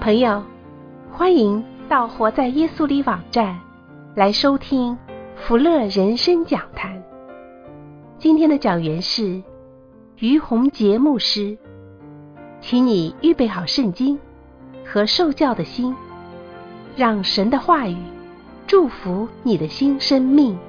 朋友，欢迎到活在耶稣里网站来收听福乐人生讲坛。今天的讲员是于洪杰牧师，请你预备好圣经和受教的心，让神的话语祝福你的新生命。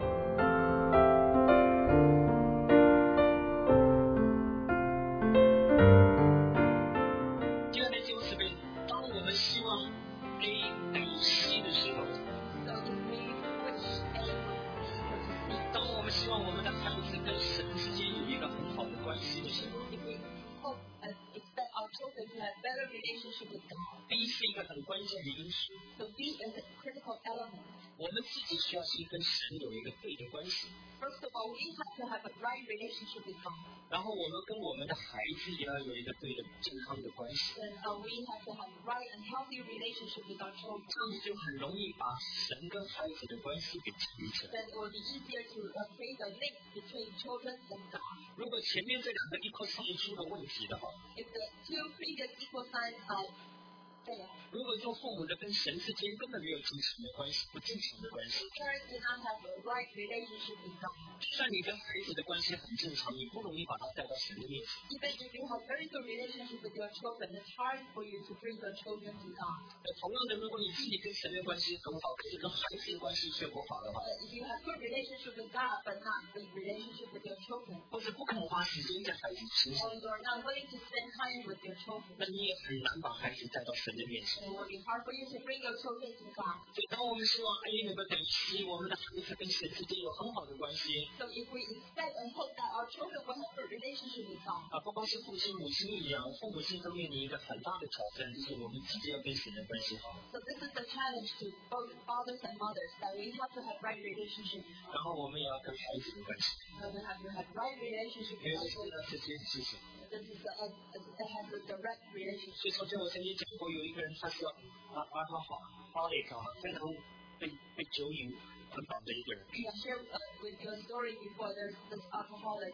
B 是一个很关键的因素。 So B is a critical element. 我们自己需要先跟神有一个对的关系。 First of all, we have to have a right relationship with God. 然后我们跟我们的孩子也要有一个对的健康的关系。 And we have to have right and healthy relationship with our children. 这样子就很容易把神跟孩子的关系给建立起来。 Then it will be easier to create a link between children and God. 如果前面这两个equal sign 出了问题的话 If the two previous equal signs are fail. 如果做父母的跟神之间根本没有正常的关系，不正常的关系。 Parents do not have a right relationship with God. 就算你跟孩子的关系很正常，你不容易把他带到神的面前。 Even if you have very good relationship with your children, it's hard for you to bring your children to God. 同样的，如果你自己跟神的关系很好，可是跟孩子的关系却不好的话， If you have good relationship with God but not good relationship with your children, 或者不肯花时间在孩子身上， or you are not willing to spend time with your children, 那你也很难把孩子带到神的面前。 it will be hard for you to bring your children to God. 所以，当我们希望 A 能够等于我们的孩子跟神之间有很好的关系， So if we expect and hope that our children will have a relationship with God, 不光是父亲母亲一样，父母亲都面临一个很大的挑战，就是我们自己要跟神的关系好。 so this is the challenge to both fathers and mothers, that we have to have right relationship. 然后我们也要跟孩子的关系， So we have to have right relationship 因为 with 这 our 是 children. 这件事情。 This is it has a direct relationship. 所以昨天我曾经讲过，有一个人他是alcoholic 非常被酒瘾捆绑的一个人。 I shared with you a story before. There's this alcoholic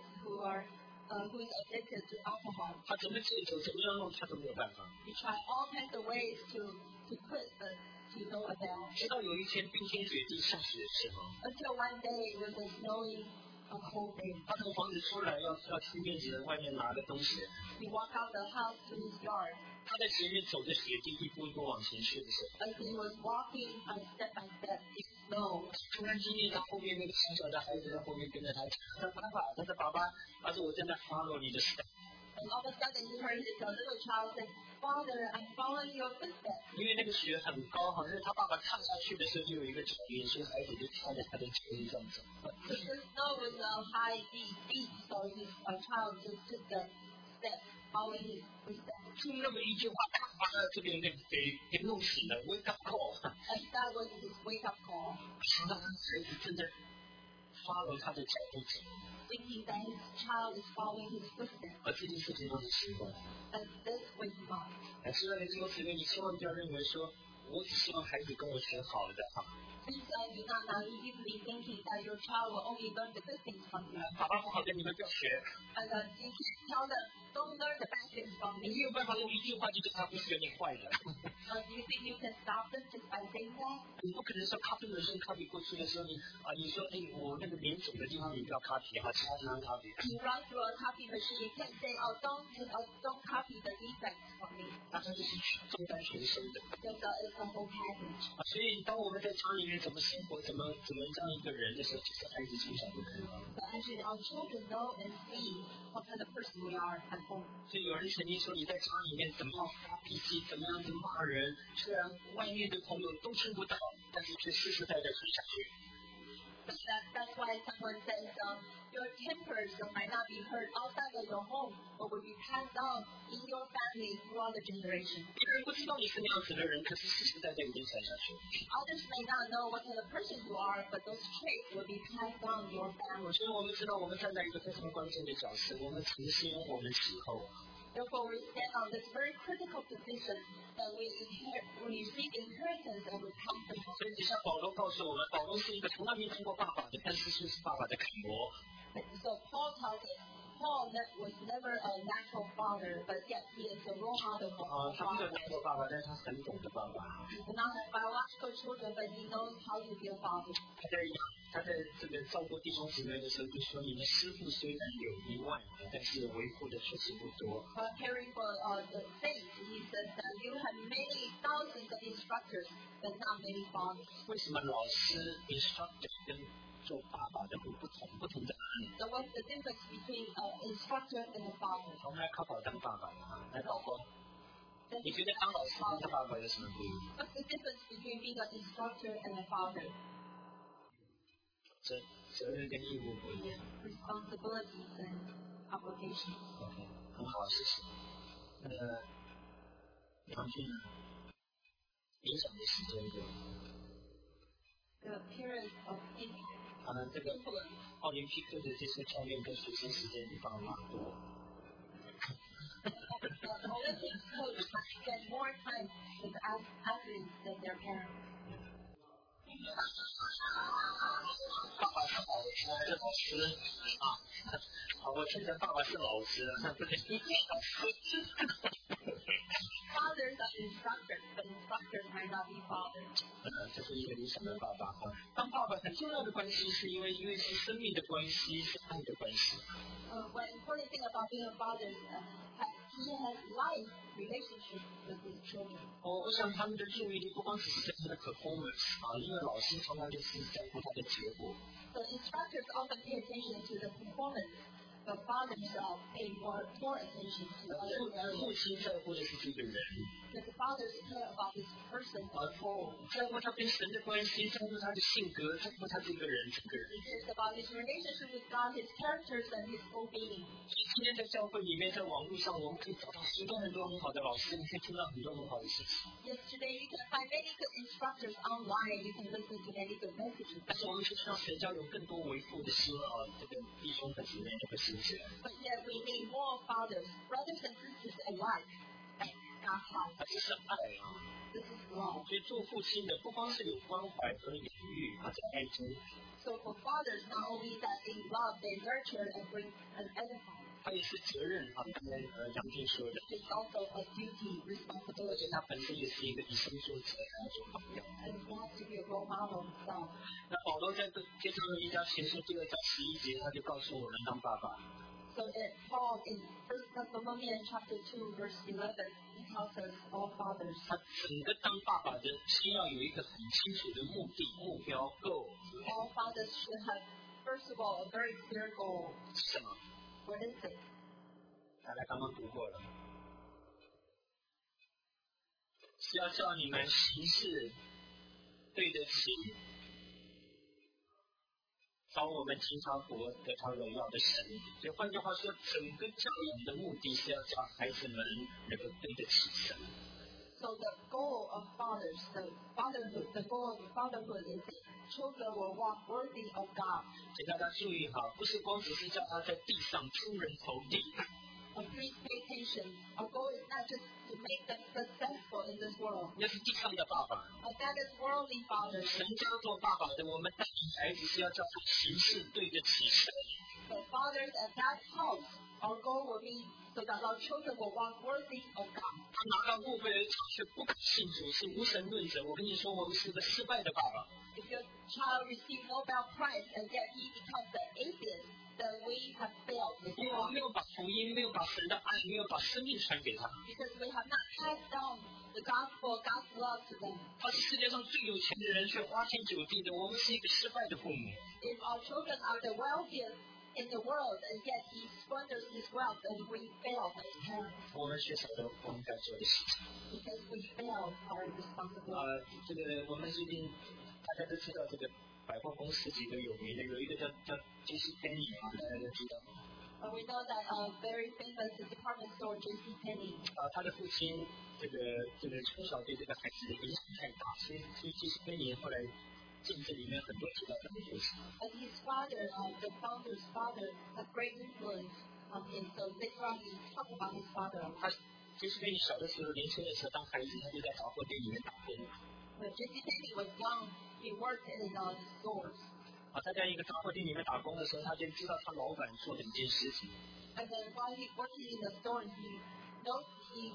who is addicted to alcohol. 他怎么戒酒，怎么样弄，他都没有办法。 He tried all kinds of ways to quit, but to no avail. 直到有一天冰天雪地下雪的时候， Until one day it was a snowy, cold day. 他从房子出来要去院子的外面拿个东西， He walked out the house to his yard. 他在前面走着雪地一步一步往前去的时候， As he was walking step by step in snow, 突然听见他后面那个小小的孩子在后面跟着他讲，他说爸爸，他说我正在 follow 你的 step。 and all of a sudden he heard his little child say, "Father, I'm following your footsteps." 因为那个雪很高，好像他爸爸踏下去的时候就有一个脚印，所以孩子就踏在他的脚印上走。 The snow was high, deep, so his child just took the steps, following his footsteps. 听那么一句话，把这个人给弄醒了 ，wake up call。 And that was his wake-up call, 想到他孩子正在 follow 他的脚步走， thinking that his child is following his footsteps. 而这件事情都是习惯。 And this was not. 亲爱的弟兄姊妹，你千万不要认为说，我只希望孩子跟我学好的哈。 Please do not naively thinking that your child will only learn the good things from you. 爸爸不好的你们不要学， And you can't tell them, don't learn the bad things from 你 me. 没有办法用一句话就叫他不是有点坏的。 Do you think you can stop them just by saying that? 你不可能说咖啡人生咖啡过去的时候，你说我那个脸肿的地方你不要咖啡哈，其他地方咖啡。 You run through a copy machine, you can't say, oh, don't copy the defects from me. 那他就是重担全收的。 It's a whole package. 所以当我们在家里面怎么生活，怎么让一个人的时候，其实孩子从小就可以了。 But actually, our children know and see what kind of person we are at home. 所以有人曾经说你在家里面怎么样发脾气，怎么样子骂人，虽然外面的朋友都听不到，但是却实实在在吞下去。 That's why someone says your tempers might not be heard outside of your home, but will be passed down in your family throughout the generation. 别人不知道你是那样子的人，可是实实在在已经传下去。 Others may not know what kind of person you are, but those traits will be passed down in your family. 所以我们知道我们站在一个非常关键的角色，我们承先，我们喜后。 Therefore, we stand on this very critical position that we receive inheritance and we pass them on. 所以底下保罗告诉我们，保罗是一个从来没听过爸爸的，但是却是爸爸的楷模。 So Paul tells us, Paul was never a natural father, but yet he is a role model for 他没有当过爸爸，但是他很懂得爸爸。 He's not have biological children, but he knows how to be a father. 他在这个照顾弟兄姊妹的时候，就说你们师傅虽然有1万，但是维护的确实不多。 Caring for the saints, he says that you have many thousands of instructors, but not many fathers. 为什么老师 instructor 跟做爸爸的不同在哪里？ So what's the difference between an instructor and a father? 我们来考当爸爸的来宝宝，你觉得当老师跟当爸爸有什么不一样？ What's the difference between being an instructor and a father? 责任跟义务不一样。 Responsibilities and obligations. OK， 很好，谢谢。杨俊呢？影响的时间多。 The period of influence. 这个奥林匹克的这些教练跟学生时间比爸妈多。 The Olympics coach spend more time with athletes than their parents. 爸爸是老师还是老师啊？我记得爸爸是老师，不对，老师。 Fathers are instructors, but instructors might not be fathers. 这是一个理想的爸爸。当爸爸很重要的关系是因为是生命的关系，是爱的关系。 One important thing about being a father is he has life relationship with his children. 我想他们的注意力不光只是在他的 performance 因为老师常常就是在乎他的结果。 So instructors often pay attention to the performance, but fathers pay more attention to other 父 areas. 亲在乎的是这个人， Because fathers care about this person. 在乎他跟神的关系，在乎他的性格，在乎他这个人整个人。 He cares about his relationship with God, his characters, and his whole being. 今天在教会里面，在网络上，我们可以找到很多很好的老师，你可以听到很多很好的事情。 Yesterday, you can find many good instructors online. You can listen to many good messages. 但是我们就需要神要有更多维护的心这个弟兄和姊妹这个心起来。 But yet, we need more fathers, brothers and sisters alike. God's house. 这是爱 This is love. 所以做父亲的不光是有关怀和养育在爱中。 So for fathers, not only that they love, they nurture and bring and edify. 他也是责任刚才杨俊说的。 It's also a duty, 而且 responsibility, 他本身也是一个以身作则的做榜样。 and he has to be a role model himself. 那保罗在接上了1家前书2章11节，他就告诉我们当爸爸。 So that Paul in 1 Thessalonians chapter 2 verse 11, he tells us all fathers. 他整个当爸爸的先要有一个很清楚的目的、目标 goal。 All fathers should have, first of all, a very clear goal. 是什么？ What is it? 大家刚刚读过了，是要叫你们行事对得起找我们经常活得他荣耀的神。所以换句话说，整个教养的目的是要叫孩子们能够对得起神。 So the goal of fathers, the goal of fatherhood is that children will walk worthy of God. 请大家注意哈，不是光只是叫他在地上出人头地。 Please pay attention. Our goal is not just to make them successful in this world. 那是地上的爸爸。 That is worldly fathers. 神家做爸爸的，我们带领孩子是要叫他行事对得起神。 So fathers at that house, our goal will be so that our children will walk worthy of God. 他拿到诺贝尔奖却不肯信主，是无神论者。我跟你说，我们是个失败的爸爸。 If your child receives Nobel Prize and yet he becomes an atheist, then we have failed. 因为我们没有把福音，没有把神的爱，没有把生命传给他。 Because we have not passed down the gospel, God's love to them. 他是世界上最有钱的人，却花天酒地的。我们是一个失败的父母。 If our children are the wealthiest in the world, and yet he squanders his wealth, and we fail as parents 我们缺少了我们该做的事情。 because we fail our responsibility. 这个我们最近大家都知道，这个百货公司几个有名的，有一个叫 JCPenney 大家都知道。 We know that a very famous department store, JCPenney. 他的父亲这个从小对这个孩子的影响太大，所以JCPenney 后来政治里面很多提到这个故事。 And his father, the founder's father, had great influence on him. So later on, we talk about his father. 他JCPenney小的时候，年轻的时候当孩子，他就在杂货店里面打工。 When JCPenney was young, he worked in stores. 他在一个杂货店里面打工的时候，他就知道他老板做的一件事情。 And then while he working in the store, he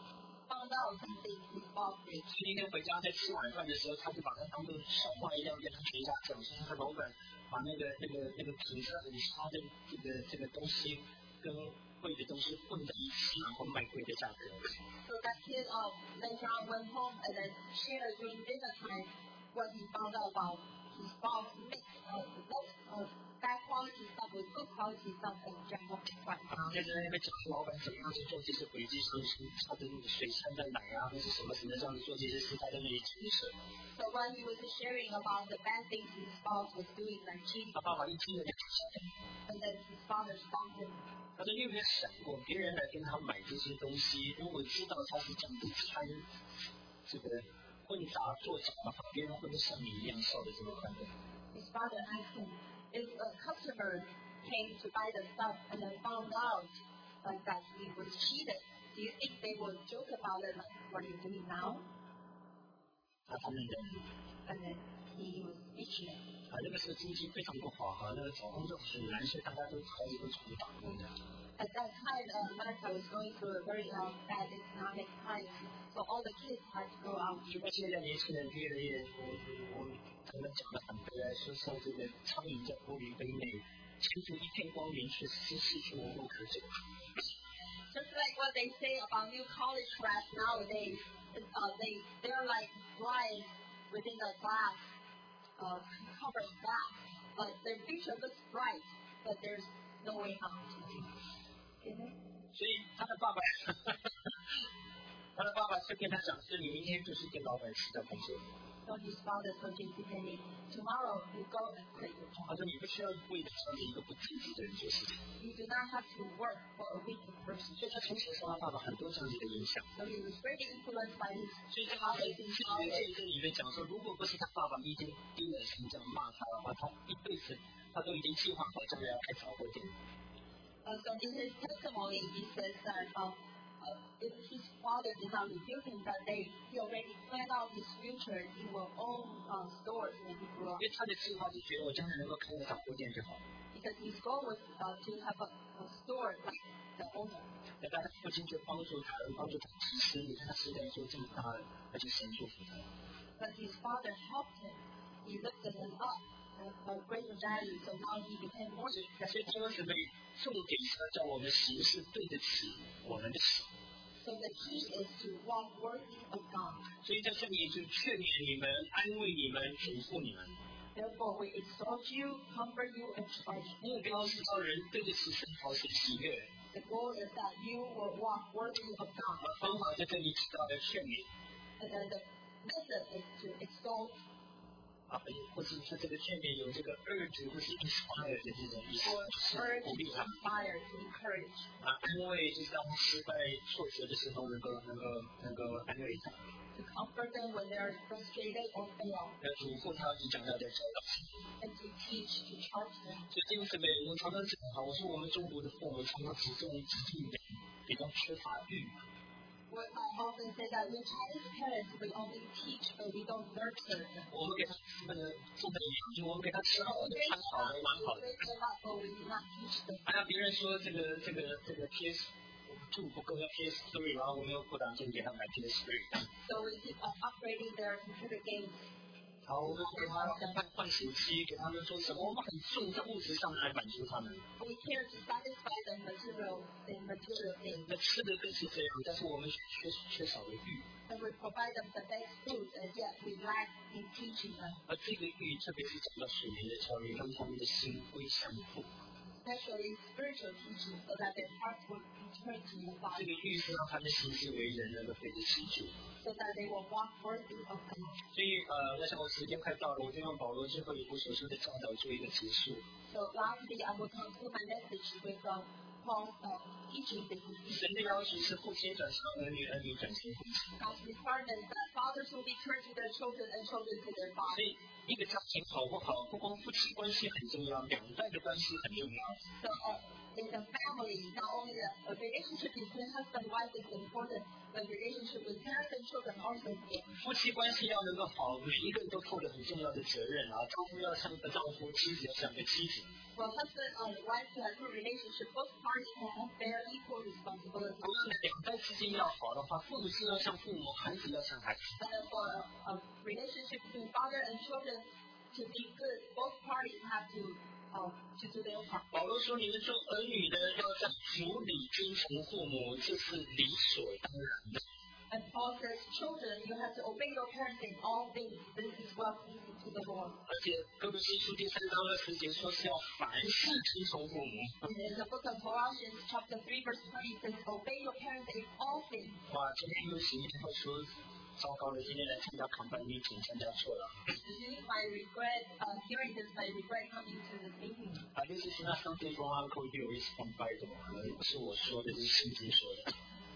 found out something is false. 那天回家在吃晚饭的时候，他就把它当做笑话一样跟他全家讲，说他老板把那个品质很差的这个东西跟贵的东西混在一起，然后卖贵的价格。 So that kid later on went home and then shared during dinner time what he found out about his boss mix of bad quality stuff with good quality stuff and drank up the price. 就在那边讲老板怎么样去做这些回击生吃，他的那个水掺在奶啊，或是什么这样子做这些事，他在那里解释。 So while he was sharing about the bad things his boss was doing, like cheating, 他爸爸一听了就 and then his father stopped him. 他说：“你有没有想过，别人来跟他买这些东西，如果知道他是这样子掺这个混杂作假的话，别人会不会像你一样笑得这么快乐？” His father asked him, if a customer came to buy the stuff and then found out that he was cheated, do you think they would joke about it like what you're doing now? 他认真。 And then he was speechless. 那个时候经济非常不好那个找工作很难，所以大家都开始都出去打工的。 At that time, America was going through a very bad economic time, so all the kids had to go out. 就跟现在年轻人越来越，他们讲的很对，说像这个苍蝇在玻璃杯内，前途一片光明，却失去无路可走。 Just like what they say about new college grads nowadays, they're like flies within the glass, covered glass. But their future looks bright, but there's no way out. 所以他的爸爸就跟他讲说：“你明天就是跟老板辞掉工作。” So his father told him, tomorrow you go and quit your job. 他说：“你不需要为了这样的一个不正直的人做事情。” You do not have to work for a wicked person. 所以他从小受他爸爸很多这样子的影响。 So he was very influenced by his 所以在他的见证里面讲说，如果不是他爸爸一天盯着心这样骂他的话，他一辈子他都已经计划好将来要开早货店。 So in his testimony, he says that if his father did not rebuke him that day, he already planned out his future. He will own stores when he grew up. 因为他的计划是觉得我将来能够开个早货店就好。 Because his goal was to have a store like the owner. 那他父亲就帮助他提升，你看他时代做这么大了，而且神祝福他。 But his father helped him. He lifted him up. A greater value, so now he became more. 所以弟兄姊妹，重点是要叫我们行事对得起我们的神。 So the key is to walk worthy of God. 所以在这里就劝勉你们、安慰你们、嘱咐你们。 Therefore, we exhort you, comfort you, and charge you. 目标是让人对得起神，讨神喜悦。 The goal is that you will walk worthy of God. 方法在这里提到的劝勉。 And then the method is to exalt. 或是说这个劝勉有这个urge或是 inspire 的这种意思，就是鼓励他。 Inspire, to encourage. 安慰就是让他失败挫折的时候能够安慰他。 To comfort them when they are frustrated or fail. 要嘱咐他，就讲他的教导。 And to teach, to charge them. 所以弟兄姊妹，我常常讲我说我们中国的父母常常只重人，比较缺乏育。 What I often say that we Chinese parents, we only teach, but we don't nurture them. 我们给他做的养，我们给他吃好的、穿好的、玩好的。别人说这个 PS2 不够，要 PS3， 然后我们又不打算给他买 PS3。 So we keep on upgrading their computer games. 好，我们给他换手机，给他们做什么？我们很重在物质上来满足他们。 We care to satisfy the material things. 那吃的更是这样，但是我们缺少了育。 And we provide them the best food, and yet we lack in teaching them. 而这个育，特别是讲到属灵的教育，让他们的心归向父。 Especially spiritual teaching, so that their hearts will return to the Father. 这个育是让他们行事为人能够对得起主。 So that they will walk worthy of God. 所以我想我时间快到了，我就用保罗最后一部所说的教导做一个结束。 So lastly, I will conclude my message with Paul's teaching. 神的要求是父亲转向儿女，儿女转向父亲。 God's requirement that fathers will be turned to their children and children to their 所 fathers. 以一个家庭好不好，不光夫妻关系很重要，两代的关系很重要。 So in the family, not only the relationship between husband and wife is important, but relationship with parents and children also is important. 夫妻关系要能够好，每一个人都负着很重要的责任啊，丈夫要像个丈夫，妻子要像个妻子。 For husband and wife to have good relationship, both parties have bear equal responsibility. 同样的，两代之间要好的话，父母是要像父母，孩子要像孩子。 And for a relationship between father and children to be good, both parties have to do their part. 保罗说：“你们做儿女的要在主里听从父母，这是理所当然的。” And Paul says, children, you have to obey your parents in all things. This is well pleasing to the Lord. 而且哥罗西书第3章20节说是要凡事听从父母。 In the book of Colossians, chapter 3, verse 20, says, obey your parents in all things. 哇，今天又是一天会说，糟糕了，今天来参加combine meeting参加错了。 I regret hearing this. I regret coming to this meeting. This is not something from Uncle Hugh. It's from Bible. 不是我说的，是圣经说的。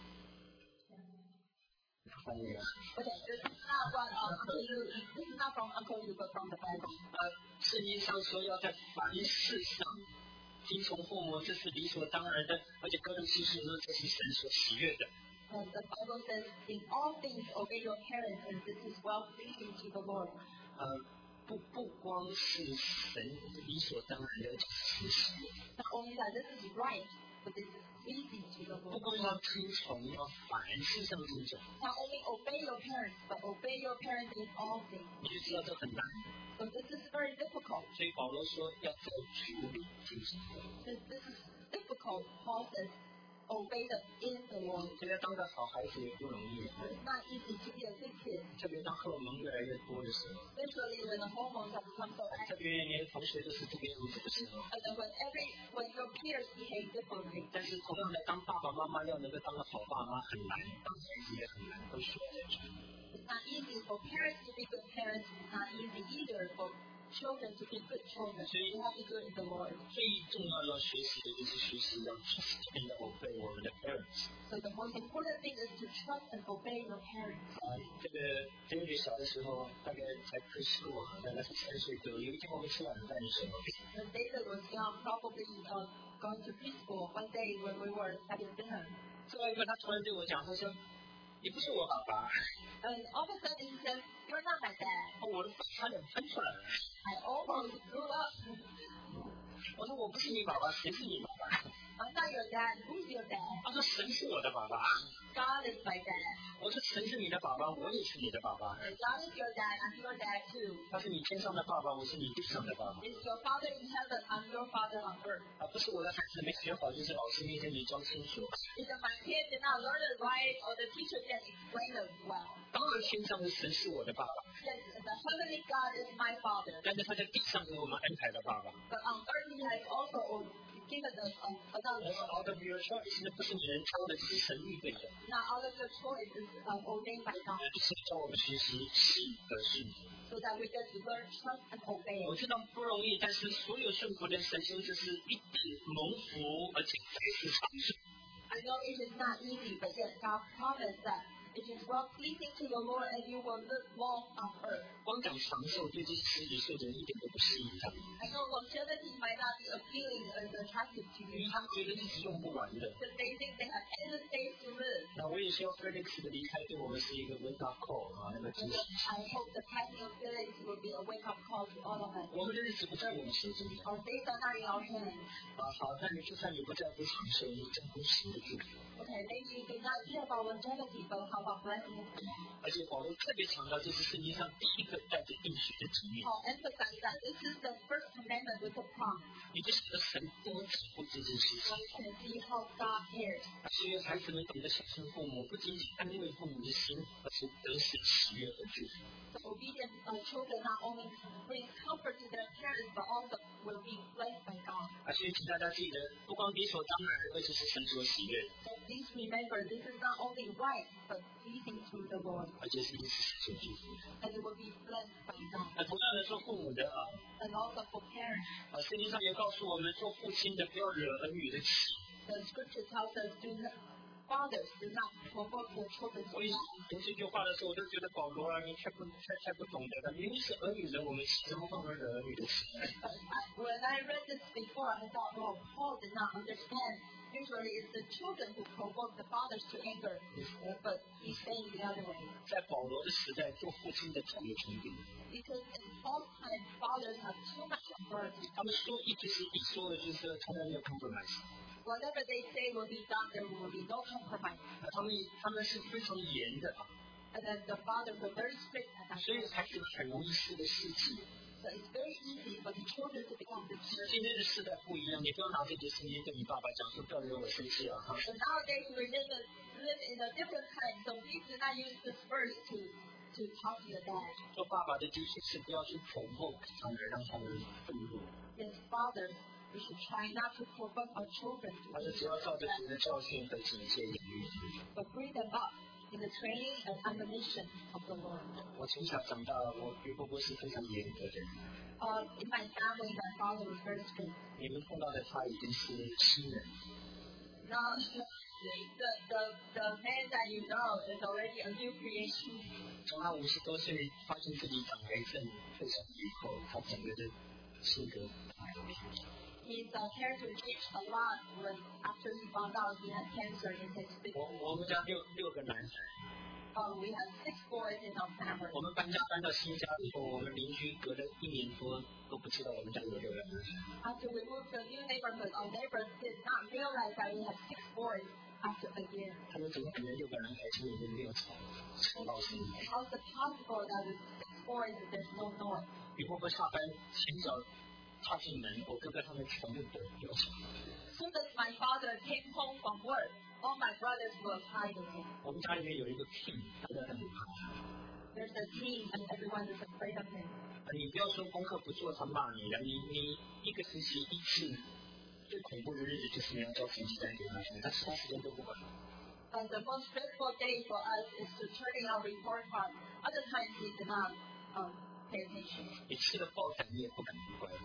翻译啊。 Okay, this is not what Uncle Hugh. This is not from Uncle Hugh, but from the Bible. 圣经上说要在凡事上听从父母，这是理所当然的，而且哥罗西书说这是神所喜悦的。 The Bible says, in all things obey your parents, and this is well pleasing to the Lord. 不光是神理所当然的，是喜悦。 Not only that, this is right, but this is pleasing to the 不 Lord. 光要听从，要凡事上听从。 Not only obey your parents, but obey your parents in all things. 你就知道这很难。 So this is very difficult. 所以保罗说要在主里听从。 Since this is difficult, Paul says, obey them in the Lord. 现在当个好孩子也不容易， It's not easy to be a good kid, 特别当荷尔蒙越来越多的时候， especially when the hormones have become so 特 active, 别你的同学都是这个样子的时候。 and then when your peers behave differently. 但是同样的，当爸爸妈妈要能够当个好爸妈很难，当孩子也很难，都需要在主。 It's not easy for parents to be good parents. It's not easy either for children to be good children. So you have to do it in the Lord. 最重要要学习的就是学习要 trust and obey 我们的 parents。 So the most important thing is to trust and obey your parents. 这个 David 小的时候大概才 preschool， 大概是3岁多。有一天我们吃晚饭的时候， When David was young, probably going to preschool, one day when we were having dinner, 吃完一个他突然对我讲，他说：“你不是我爸爸。” and all of a sudden he said, "You're not my dad." 我的饭差点喷出来了。 I almost threw up. 我说：“我不是你爸爸，谁是你爸爸？” I'm not your dad. Who's your dad? 他说：“神是我的爸爸。” God is my dad. 我说：“神是你的爸爸，我也是你的爸爸。” And God is your dad. I'm your dad too. 他是你天上的爸爸，我是你地上的爸爸。 It's your father in heaven. I'm your father on earth. 不是我的孩子没学好，就是老师那天没教清楚。 If my kid did not learn it right, or the teacher didn't explain it well. 当然，天上的神是我的爸爸， Yes, the heavenly God is my father. 但是他在地上给我们安排了爸爸。 But on earth he has also given us another 那是 father. out of your choice， 那不是你能挑的，这是神预备的。 Not out of your choice, is ordained by God. 是教我们学习信和顺服。 So that we get to learn, trust, and obey. 我知道不容易，但是所有顺服的神修就是一直蒙福，而且才是长寿。 I know it is not easy, but yet God promised that it is well pleasing to the Lord and you will live long on earth. 光讲长寿，对这些十几岁的人一点都不吸引他们， I know longevity might not be appealing or attractive to 因为 you 他们觉得日子用不完的。 because they think they have endless days to live. 那我也希望 Felix 的离开对我们是一个 wake up call 啊，那个提 And 醒。 I hope the passing of Felix will be a wake-up call to all of us. 我们的日子不在我们手中 Our days are not in our hands. 好，那你就算你不在乎长寿，你真不行的祝福。 Okay, maybe you do not care about longevity, but how about blessing? 而且保罗特别强调，这是圣经上第一个带着应许的经验。 Paul emphasized that this is the first commandment with a promise. 你就晓得神多在乎这件事情。 You can see how God cares. 所以孩子们懂得孝顺父母，不仅仅安慰父母的心，而是得神喜悦和祝福。 The obedient children not only bring comfort to their parents, but also will be blessed by God. 所以请大家记得，不光理所当然，而且是神所喜悦的， So please remember, this is not only right, but pleasing to the Lord, 而且是因此神所祝福的。 and it will be blessed by God. 那同样的，做父母的 And also for parents, 圣经上也告诉我们，做父亲的不要惹儿女的气。 the scripture tells us, do not fathers do not provoke their children to 所以 wrath. 读这句话的时候，我就觉得保罗啊，你太不懂得了。明明是儿女人，我们时常放任儿女的事。 When I read this before, I thought, oh, Paul did not understand. Usually it's the children who provoke the fathers to anger, but he's saying the other way. 在保罗的时代，做父亲的特别聪明， Because in Paul's time, fathers have too much authority. 他们说一就是一，说的就是从来没有 compromise。 Whatever they say will be done, there will be no compromise. 他们是非常严的啊， And then the fathers were very strict at that 所以 time. 才是很容易失的事情。 So it's very easy for the children to become deceived. 今天的时代不一样，你不要拿这节圣经跟你爸爸讲，说不要惹我生气啊！ So nowadays we live in a different time, so please do not use this verse to talk to your dad. 做爸爸的的确是不要去provoke他们，让他们愤怒， As fathers, we should try not to provoke our children 而 to 是只要照着主的教训和警戒养育。 but bring them up in the training and admonition of the Lord. 我从小长大，我于伯伯是非常严格的人。 In my family, my father was very strict. 你们碰到的他已经是新人， Now, the man that you know is already a new creation. 从他50多岁发现自己长癌症退烧以后，他整个的性格改变。 His character changed a lot when after he found out he had cancer in his face. 我们家六个男孩， We have 6 boys in our family. 我们搬家搬到新家以后，我们邻居隔了1年多都不知道我们家有6个男孩。 After we moved to a new neighborhood, our neighbors did not realize that we had 6 boys after a year. 他们怎么可能6个男孩心里面没有吵到声音？ How is it possible that with 6 boys there's no noise? 于伯伯下班前脚踏进门，我哥哥他们全部都有吵。 As soon as my father came home from work, all my brothers were hiding him. 我们家里面有一个 king， 大家都很怕他。 There's a king and everyone is afraid of him. 你不要说功课不做，他骂你了。你1个星期1次，最恐怖的日子就是你要交成绩单给他看，他其他时间都不管。 And the most dreadful day for us is to turn in our report card. Other times he did not pay attention. 你吃了爆弹，你也不敢不乖。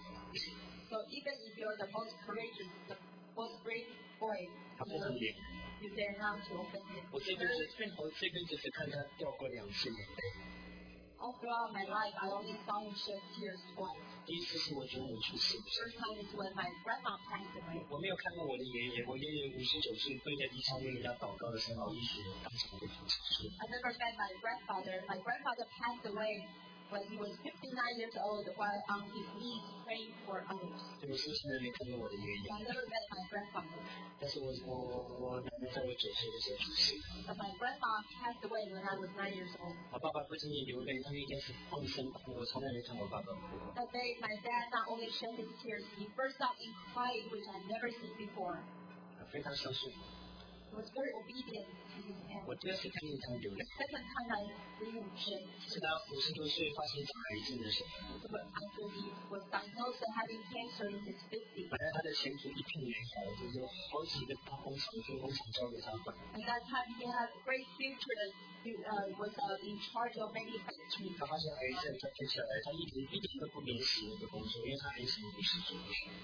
So even if you're the most courageous, the most brave boy, 他非常严。 you dare not to offend him. 我这辈子只看他掉过2次眼泪。 All throughout my life, I only saw him shed tears twice. 第一次是我祖母去世， First time is when my grandma passed away. 我没有看过我的爷爷，我爷爷59岁跪在地上为人家祷告的时候，医学当场被主持。 I never met my grandfather. My grandfather passed away when he was 59 years old while on his knees praying for others. 我是从来没看过我的爷爷， I never met my grandfather. 但是我奶奶在我9岁的时候去世。 But my grandma passed away when I was 9 years old. 我爸爸不仅仅流泪，他那天是放声哭，我从来没看过爸爸哭。 That day, my dad not only shed his tears, he burst out in crying, which I'd never seen before. 非常孝顺。 He was very obedient to his 我 parents. 第2次看见他流泪， Second time I see him shed 是他50多岁发现长癌症的时候。 tears after he was diagnosed as having cancer in his 50s. 本来他的前途一片美好，就是有好几个大工厂、军工厂交给他管。 At that time, he had a great future. He was in charge of manufacturing. 他发现癌症，他接下来他一点都不怜惜那个工作，因为他很喜欢事做。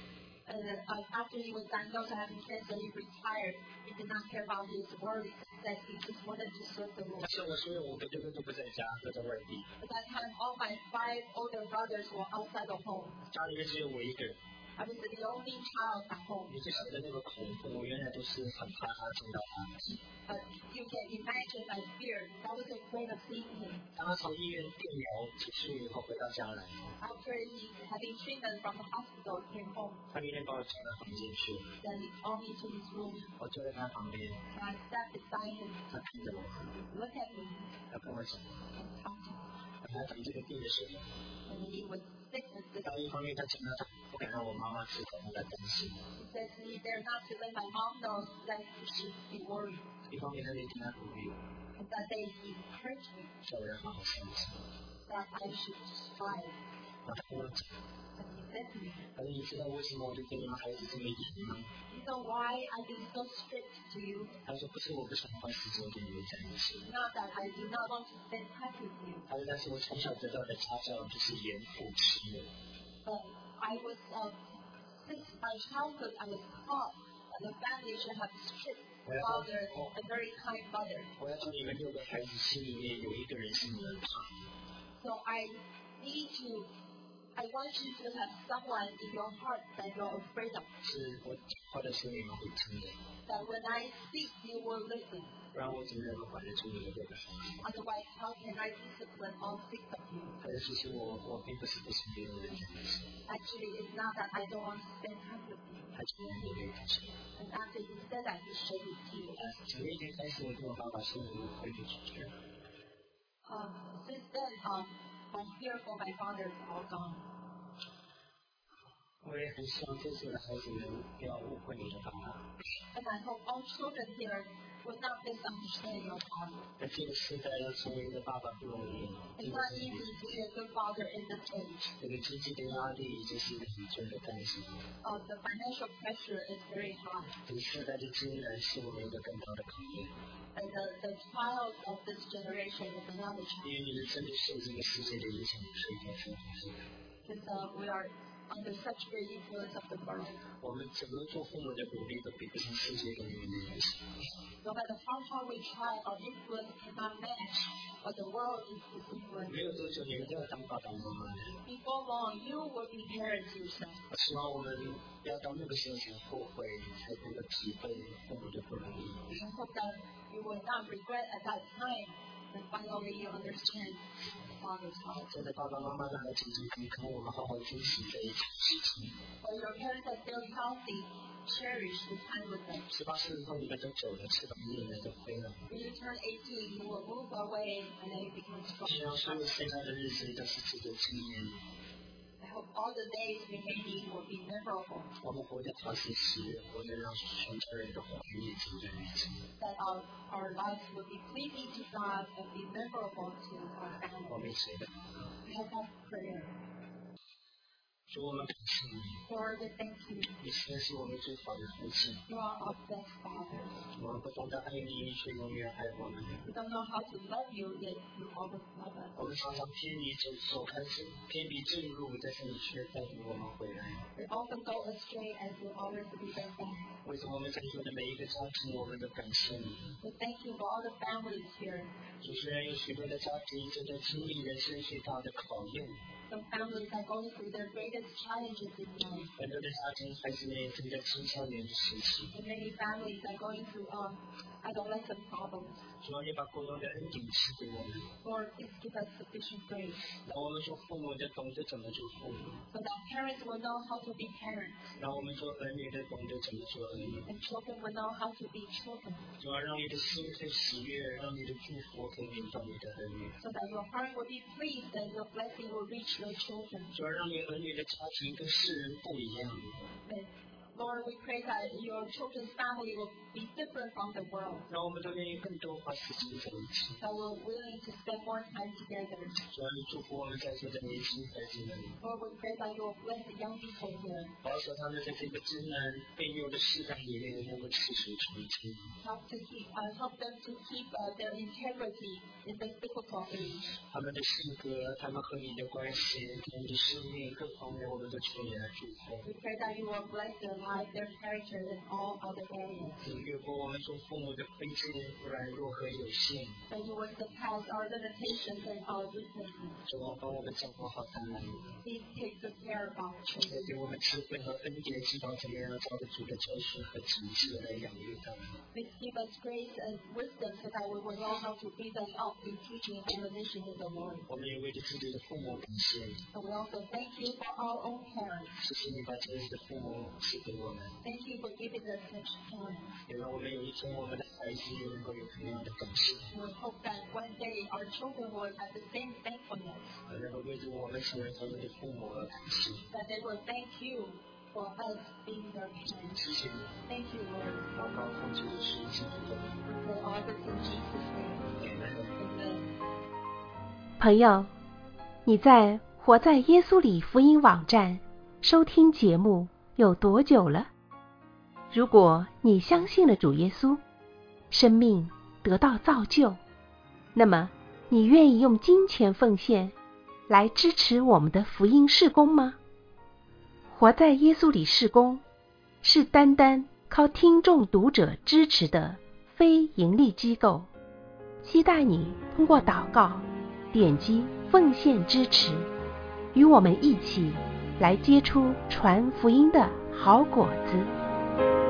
After he was diagnosed as having cancer, he retired. He did not care about his work. That he just wanted to serve the Lord. 但是我所有5个哥哥都不在家，都在外地， At that time, all my 5 older brothers were outside the home. 家里面只有我一个人。 I was the only child at home. 你就晓得那个恐怖，我原来都是很怕他见到他。 You can imagine my fear. I was afraid of seeing him. 当他从医院电疗结束以后回到家来， After he having treatment from the hospital, he came home. 他那天把我叫到房间去， Then he called me to his room. 我坐在他旁边， And I sat beside him, 他看着我， looked at me, 他跟我讲， and talked to me. 他讲这个病的时候， When he was sick with this, 当一方面他讲到他不敢让我妈妈知道，他在担心； he said he dared not to let my mom know that she should be worried. 一方面他那天他鼓励我， And that day he encouraged me 叫我要好好相信。 that I should strive. 然后他跟我讲， And he said to me, 他说你知道为什么我对你们孩子这么严吗？ you know why I've been so strict to you? 他说不是我不想花时间跟你们在一起， Not that I do not want to spend time with you, 他说但是我从小得到的家教就是严父亲的。 but I was, since my childhood, I was taught that the family should have strict father, a very kind mother. 我要叫你们6个孩子心里面有一个人是你们怕。 So I want you to have someone in your heart that you're afraid of. 是我讲话的时候你们会听的。 That when I speak, you will listen. 不然我怎么能够管得住你们6个孩子？ Otherwise, how can I discipline all 6 of you? 还有其实我并不是不喜别人的孩子， Actually, it's not that I don't want to spend time with you. 还是我面对他是。 And after you said that, you share with you. 从那天开始，我跟我爸爸生活会去解决。 Since then, my fear for my father is all gone. 我也很希望这次的孩子们不要误会你的爸爸。 And I hope all children here will not misunderstand your father. 在这个时代要成为一个爸爸不容易， It's not easy to be a good father in this age. 这个经济的压力就是一个很重的担心。 The financial pressure is very high. 这个时代的艰难是我们一个更大的考验， And the trials of this generation is another 因 challenge. 为你们真的受这个世界的影响非常非常大。 Because we are under such great influence of the world. 我们怎么做父母的努力都比不上世界给你们的影响。 No matter how hard we try, our influence cannot match what the world is influencing. 没有多久，你们都要当爸爸妈妈的。 Before long, you will be parents yourself. 我希望我们不要到那个时候才后悔，才能够体会父母的不容易。 I hope that you will not regret at that time and finally you understand father's heart. 在爸爸妈妈的孩子中，可以看我们好好珍惜这一件事情。 When your parents are still healthy, cherish the time with them. 18岁以后，你们都走了，翅膀硬了，都飞了。 When you turn 18, you will move away and then you become 希望 strong. 所有剩下的日子都是值得纪念。 I hope all the days remaining will be memorable. 我们活得踏实实，活得让全家人都怀念这段日子。 That our lives will be pleasing to God and be memorable to our 我 family. 们谁的？ Let us prayer. 主，我们感谢你， Lord, we thank you. 你实在是我们最好的父亲。 You are our best father. 我们不懂得爱你，却永远爱我们。 We don't know how to love you, yet you always love us. 我们常常偏离走开偏离正路，但是你却带领我们回来。 We often go astray and you always lead us back. 为着我们在座的每一个家庭，我们都感谢你。 We thank you for all the families here. 主，虽然有许多的家庭正在经历人生最大的考验， Some families are going through their greatest challenges in life. 很多的家庭孩子们也正在青少年的时期。 And many families are going through adolescent problems. 主要你把够用的恩典赐给我们， Lord, please give us sufficient grace 让我们做父母的懂得怎么做父母， so that parents will know how to be parents 让我们做儿女的懂得怎么做儿女。 and children will know how to be children 主要让你的心可以喜悦，让你的祝福可以临到你的儿女。 so that your heart will be pleased and your blessing will reach your children. 主要让你儿女的家庭跟世人不一样。 And Lord, we pray that your children's family will be different from the world. 让我们都愿意更多花时间在一起。 That we're willing to spend more time together. 主要你祝福我们在座的年轻孩子们， Lord, we pray that you will bless the young people here. 保守他们在这个艰难被诱的世代里面能够持守纯真。 Help them to keep their integrity in this difficult age. 他们的性格，他们和你的关系，他们的生命各方面，我们都求你来祝福。 We pray that you will bless their life, their character, and all other areas. 你越过我们做父母的卑贱、软弱和有限， That you will surpass our limitations and our weaknesses. 主啊，帮我们照顾好他们， Please take good care of our 也 children. 给我们智慧和恩典，知道怎么样照着主的教训和指示来养育他们。 Please give us grace and wisdom so that we will know how to bring them up in teaching and admonition in the Lord. 我们也为着自己的父母感谢你， And we also thank you for our own parents. 谢谢你把这样的父母赐给我们， Thank you for giving us such parents. 也让我们有一天我们的孩子也能够有同样的感谢， We hope that one day our children will have the same thankfulness. 能够为着我们成为他们的父母而感谢。 That they will thank you for us being their parents. 谢谢你， Thank you, Lord. 祷告奉主的圣经的名， We pray all this in Jesus' name. Amen. 朋友，你在活在耶稣里福音网站收听节目有多久了？如果你相信了主耶稣，生命得到造就，那么你愿意用金钱奉献来支持我们的福音事工吗？活在耶稣里事工是单单靠听众读者支持的非盈利机构，期待你通过祷告点击奉献支持，与我们一起来结出传福音的好果子。